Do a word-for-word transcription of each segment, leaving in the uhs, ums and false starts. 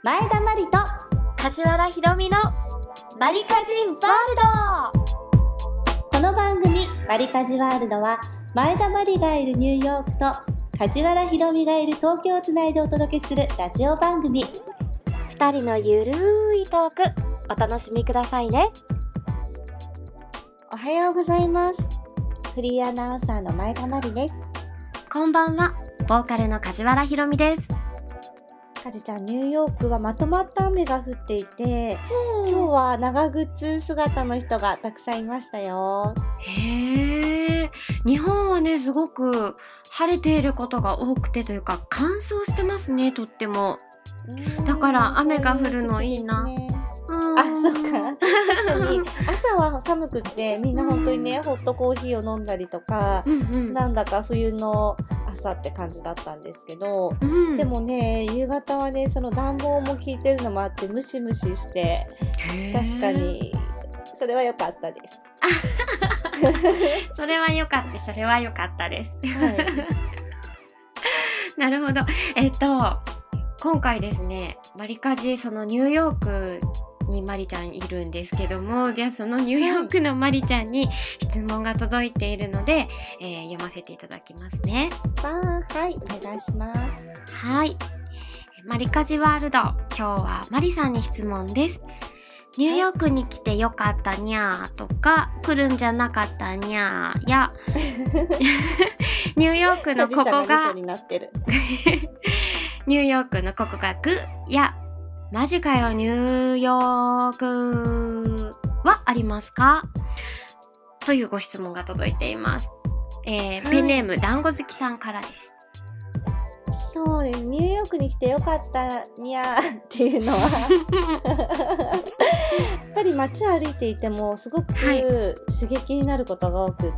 前田真理と梶原ひろみのバリカジワールド。この番組バリカジワールドは前田真理がいるニューヨークと梶原ひろみがいる東京をつないでお届けするラジオ番組。 二人のゆるいトークお楽しみくださいね。 おはようございます。フリーアナウンサーの前田真理です。 こんばんは、ボーカルの梶原ひろみです。 かじちゃん、ニューヨークはまとまった雨が降っていて、今日は長靴姿の人がたくさんいましたよ。 へー、日本はねすごく晴れていることが多くてというか乾燥してますね、とっても。だから雨が降るのいいな。 あ、そうか。確かに朝は寒くってみんな本当にね、ホットコーヒーを飲んだりとか、うんうん、なんだか冬の朝って感じだったんですけど、うん、でもね夕方はねその暖房も効いてるのもあってムシムシして、確かにそれは良かったです。 それは良かったそれは良かったです、はい、なるほど。えっと今回ですね、バリカジそのニューヨークにマリちゃんいるんですけども、じゃあそのニューヨークのマリちゃんに質問が届いているので、えー、読ませていただきますね。 あ、はい、お願いします。 はい、マリカジワールド、今日はマリさんに質問です。ニューヨークに来てよかったにゃーとか、来るんじゃなかったにゃーやニューヨークのここがニューヨークのここがグやマジかよニューヨークはありますか？というご質問が届いています。えーはい、ペンネーム団子好きさんからです。 そうです。ニューヨークに来てよかったにゃーっていうのはやっぱり街歩いていてもすごく刺激になることが多くって、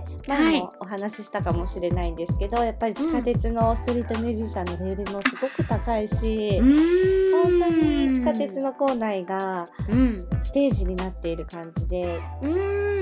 はい、前もお話ししたかもしれないんですけど、やっぱり地下鉄のストリートミュージシャンのレベルもすごく高いし、うん、本当に地下鉄の構内がステージになっている感じで、うん、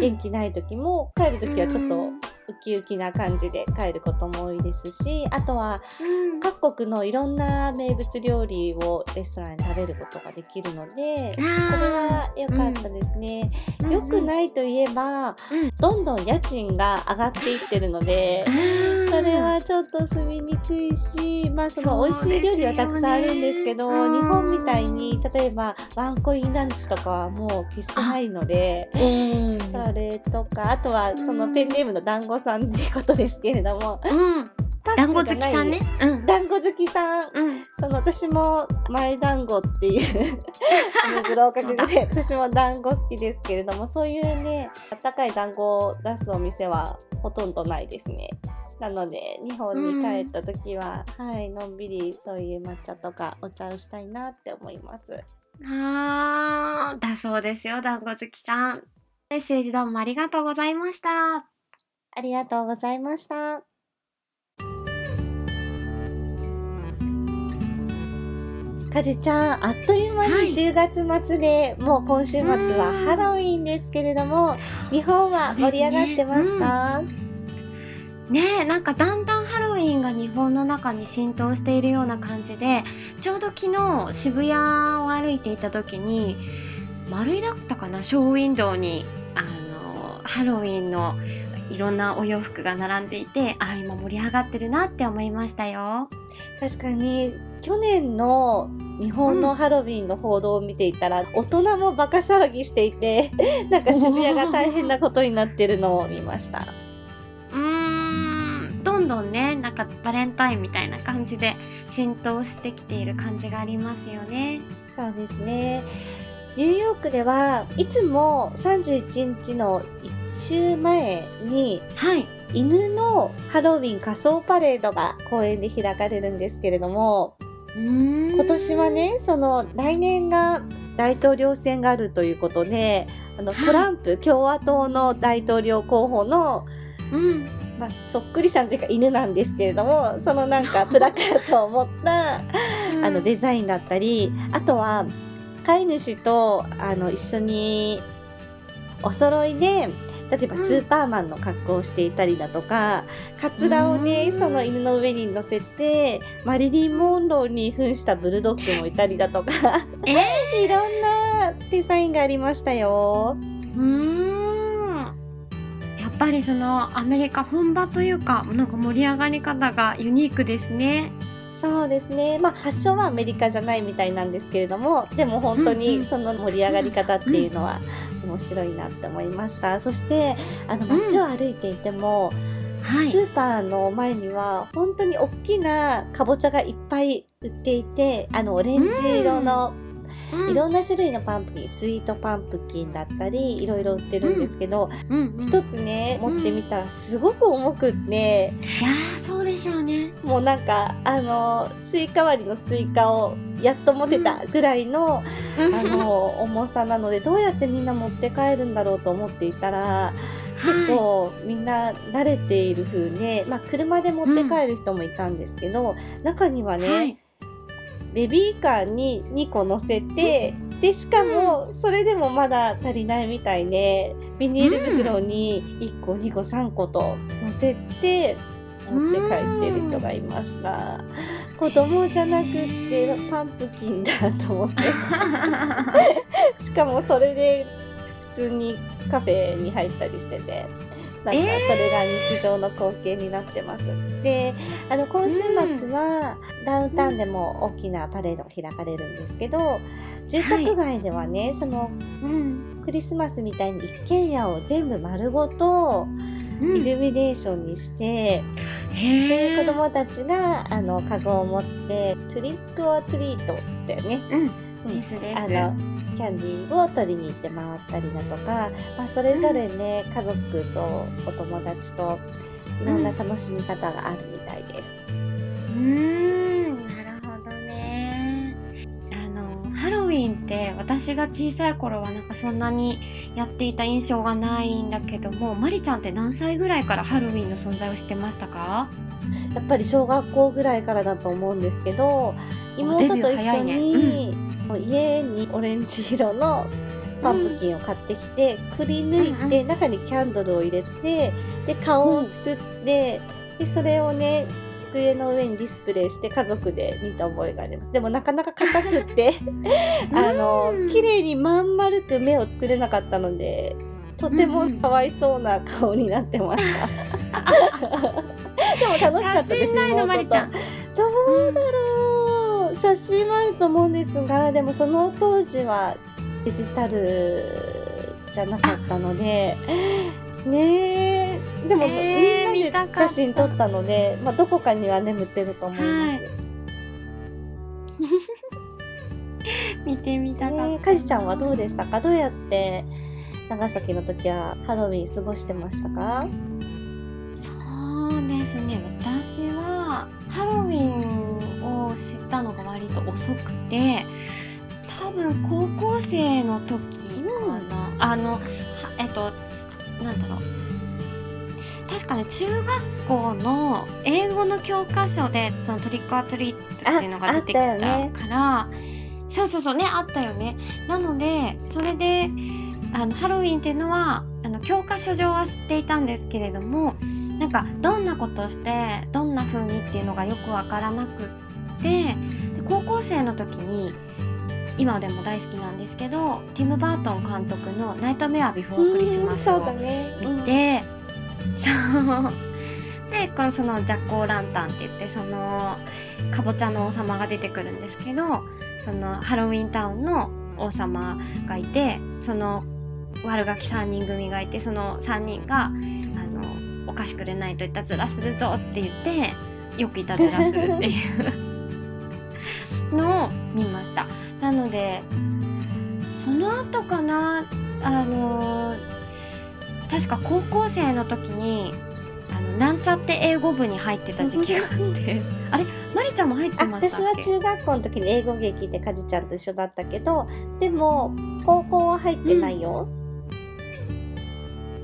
元気ない時も帰る時はちょっとウキウキな感じで帰ることも多いですし、あとは各国のいろんな名物料理をレストランで食べることができるので、それは良かったですね。うん、良くないといえば、うん、どんどん家賃が上がっていってるので、それはちょっと住みにくいし、まあその美味しい料理はたくさんあるんですけど、日本みたいに例えばワンコインランチとかはもう決してないので、それとか、あとはそのペンネームの団子さんってことですけれども、うん、 団子好きさんね、うん、 団子好きさん、うん、その私も前団子っていうあのブローカーで私も団子好きですけれども、そういうねあったかい団子を出すお店はほとんどないですね。なので日本に帰った時は、うん、はいのんびりそういう抹茶とかお茶をしたいなって思います。 あーだそうですよ、団子好きさん。メッセージどうもありがとうございました。 ありがとうございました。かじちゃん、あっという間にじゅうがつ末で、はい、もう今週末はハロウィンですけれども、日本は盛り上がってますか？ ねえ、なんかだんだんハロウィンが日本の中に浸透しているような感じで、ちょうど昨日渋谷を歩いていた時に、丸いだったかな、ショーウィンドウにあのハロウィンのいろんなお洋服が並んでいて、あ、今盛り上がってるなって思いましたよ。 確かに去年の日本のハロウィンの報道を見ていたら、うん、大人もバカ騒ぎしていてなんか渋谷が大変なことになってるのを見ました。 うーん、どんどんね、なんかバレンタインみたいな感じで浸透してきている感じがありますよね。 そうですね。ニューヨークではいつもさんじゅういちにちのいっしゅうまえに、はい、犬のハロウィン仮装パレードが公園で開かれるんですけれども、うーん、今年はね、その来年が大統領選があるということで、あの、はい、トランプ共和党の大統領候補の、うん、まあ、そっくりさんというか犬なんですけれども、そのなんかプラカードを持った、うん、あのデザインだったり、あとは飼い主とあの一緒にお揃いで例えばスーパーマンの格好をしていたりだとか、カツラをね、その犬の上に乗せて、マリリン・モンローに扮したブルドッグもいたりだとか、 えいろんなデザインがありましたよ。 うーん。やっぱりそのアメリカ本場というか、なんか盛り上がり方がユニークですね。 そうですね。まあ発祥はアメリカじゃないみたいなんですけれども、でも本当にその盛り上がり方っていうのは面白いなって思いました。そしてあの街を歩いていても、 はい。 スーパーの前には本当に大きなかぼちゃがいっぱい売っていて、あのオレンジ色のいろんな種類のパンプキン、スイートパンプキンだったりいろいろ売ってるんですけど、 うんうん、 一つね持ってみたらすごく重くって、 いやーそうでしょうね。 もうなんかあのスイカ割りのスイカをやっと持てたぐらいの、うん、あの重さなので、どうやってみんな持って帰るんだろうと思っていたら、結構みんな慣れている風で、まあ車で持って帰る人もいたんですけど、うん、中にはね、はい、ベビーカーににこ乗せて、でしかもそれでもまだ足りないみたいで、ビニール袋にいっこにこさんこと乗せて持って帰ってる人がいました。子供じゃなくってパンプキンだと思ってしかもそれで普通にカフェに入ったりしてて、なんかそれが日常の光景になってます。えー、で、あの今週末はダウンタウンでも大きなパレードが開かれるんですけど、住宅街ではね、はい、その、うん、クリスマスみたいに一軒家を全部丸ごとイルミネーションにして、うん、で子供たちがあのカゴを持ってトリックオアトリートだよね。 うんですです。 あのキャンディーを取りに行って回ったりだとか、まあ、それぞれね、うん、家族とお友達といろんな楽しみ方があるみたいです。 うーん、なるほどね。あのハロウィンって私が小さい頃はなんかそんなにやっていた印象がないんだけども、まりちゃんって何歳ぐらいからハロウィンの存在を知ってましたか？ やっぱり小学校ぐらいからだと思うんですけど、妹と一緒に、ね、うん、家にオレンジ色のパンプキンを買ってきて、うん、くり抜いて中にキャンドルを入れて、で顔を作って、うん、でそれをね机の上にディスプレイして家族で見た覚えがあります。でもなかなか硬くってあの綺麗にまん丸く目を作れなかったので、とてもかわいそうな顔になってましたでも楽しかったです。妹と。どうだろう、写真もあると思うんですが、でもその当時はデジタルじゃなかったのでねえ、でも、えー、みんなで写真撮ったので、まあ、どこかには眠ってると思います、はい、 見てみたかった、ね、 かじちゃんはどうでしたか？どうやって長崎の時はハロウィン過ごしてましたか？ そうですね、私はハロウィンを知ったのが割と遅くて、多分高校生の時かな、うん、あのえっとなんだろう、確かね中学校の英語の教科書でそのトリックオアトリートっていうのが出てきたから、ね、そうそうそうね、あったよね。なのでそれであのハロウィンっていうのはあの教科書上は知っていたんですけれども、なんかどんなことしてどんな風にっていうのがよくわからなくって、で高校生の時に今でも大好きなんですけど、ティム・バートン監督のナイトメアビフォークリスマスを見て、そうでこのそのジャック・オー・ランタンって言ってそのかぼちゃの王様が出てくるんですけど、そのハロウィンタウンの王様がいて、その悪ガキさんにん組がいて、そのさんにんがあのお菓子くれないといたずらするぞって言ってよくいたずらするっていうのを見ました。なのでその後かな、あの確か高校生の時にあのなんちゃって英語部に入ってた時期があってあれまりちゃんも入ってましたっけ？ 私は中学校の時に英語劇でかじちゃんと一緒だったけど、でも高校は入ってないよ、うん、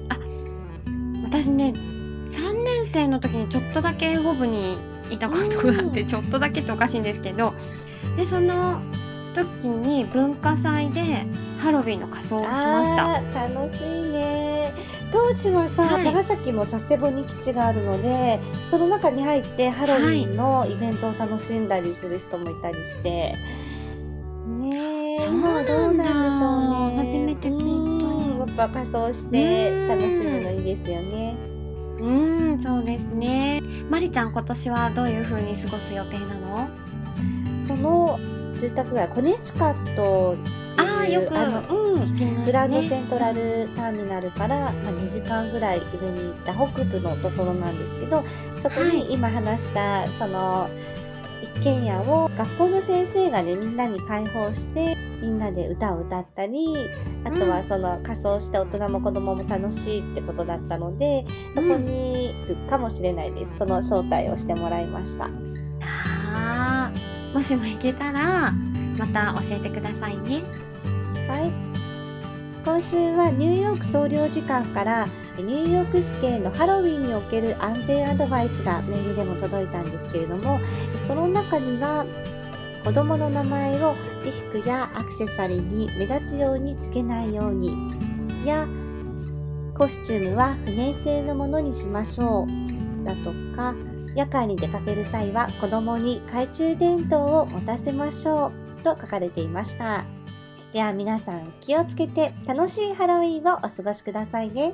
あ私ねさんねん生の時にちょっとだけ英語部にいたことがあって、ちょっとだけっておかしいんですけど、でその時に文化祭でハロウィンの仮装をしました。 あ楽しいね。 当時はさ、 はい長崎も佐世保に基地があるので、その中に入ってハロウィンのイベントを楽しんだりする人もいたりして、ねえ、 そう今はどうなんでしょうね。 初めて聞いた。 うん、やっぱ仮装して楽しむのいいですよね。 うーん、そうですね。まりちゃん、今年はどういう風に過ごす予定なの？ その住宅街、コネチカットっていう、 あーよくあの、うん、 聞きますねグランドセントラルターミナルから、まあ、にじかんぐらい上に行った北部のところなんですけど、そこに今話したその一軒家を学校の先生がね、みんなに開放してみんなで歌を歌ったり、あとはその仮装して大人も子供も楽しいってことだったので、そこに行くかもしれないです。その招待をしてもらいました。 あー、もしも行けたらまた教えてくださいね。 はい。今週はニューヨーク総領事館からニューヨーク市警のハロウィンにおける安全アドバイスがメールでも届いたんですけれども、その中には子供の名前を衣服やアクセサリーに目立つようにつけないようにや、コスチュームは不燃性のものにしましょうだとか、夜間に出かける際は子供に懐中電灯を持たせましょうと書かれていました。では皆さん気をつけて楽しいハロウィンをお過ごしくださいね。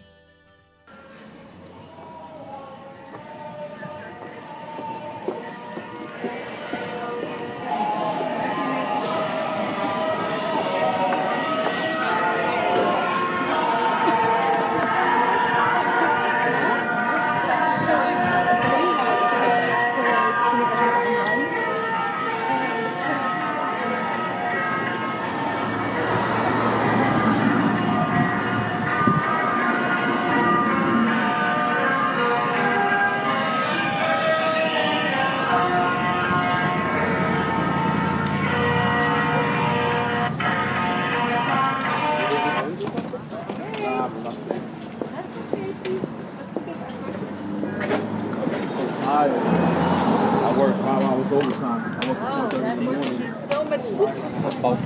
I, I work five hours overtime. I work from four thirty in the morning. So much About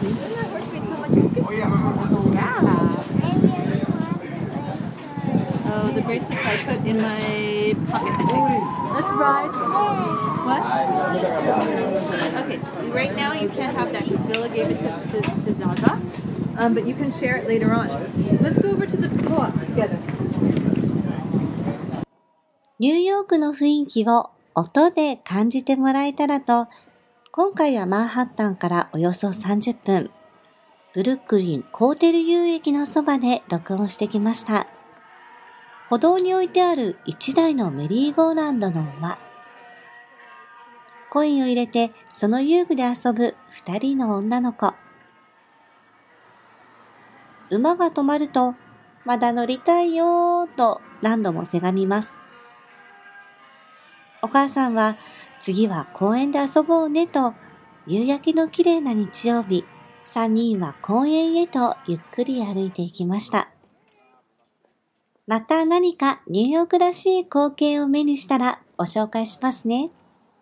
Oh, the bracelets I put in my pocket, I think. Let's ride. What? Okay, right now you can't have that because Zilla gave it to, to, to Zaza. Um, but you can share it later on. Let's go over to the co-op together. ニューヨークの雰囲気を音で感じてもらえたらと、今回はマンハッタンからおよそさんじゅっぷん、ブルックリンコーテル遊駅のそばで録音してきました。歩道に置いてある一台のメリーゴーランドの馬。コインを入れてその遊具で遊ぶ二人の女の子。馬が止まると、まだ乗りたいよーと何度もせがみます。お母さんは次は公園で遊ぼうねと夕焼けの綺麗な日曜日、三人は公園へとゆっくり歩いていきました。また何かニューヨークらしい光景を目にしたらご紹介しますね。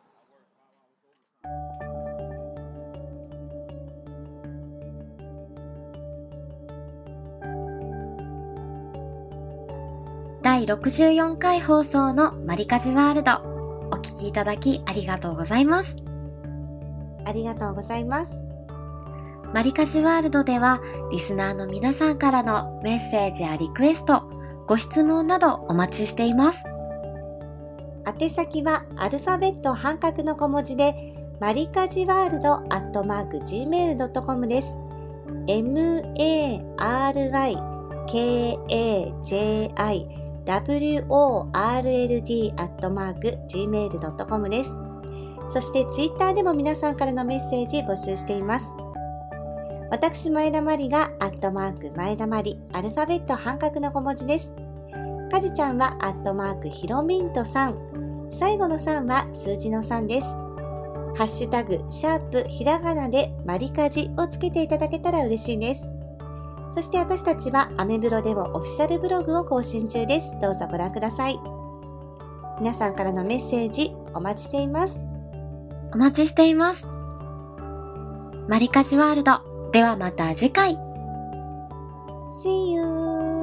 だいろくじゅうよんかい放送のマリカジワールド、お聞きいただきありがとうございます。 ありがとうございます。 マリカジワールドではリスナーの皆さんからのメッセージやリクエスト、ご質問などお待ちしています。 宛先はアルファベット半角の小文字でマリカジワールドアットマーク ジーメールドットコム です。エムエーアールワイケーエージェーアイダブリューオーアールエルディーアットマーク ジーメールドットコム です。そしてツイッターでも皆さんからのメッセージ募集しています。私前田まりがアットマーク前田まり、アルファベット半角の小文字です。かじちゃんはアットマークひろみんとさん、最後のさんは数字のさんです。ハッシュタグシャープひらがなでマリカジをつけていただけたら嬉しいです。そして私たちはアメブロでもオフィシャルブログを更新中です。どうぞご覧ください。皆さんからのメッセージお待ちしています。 お待ちしています。マリカジワールド、ではまた次回。 See you!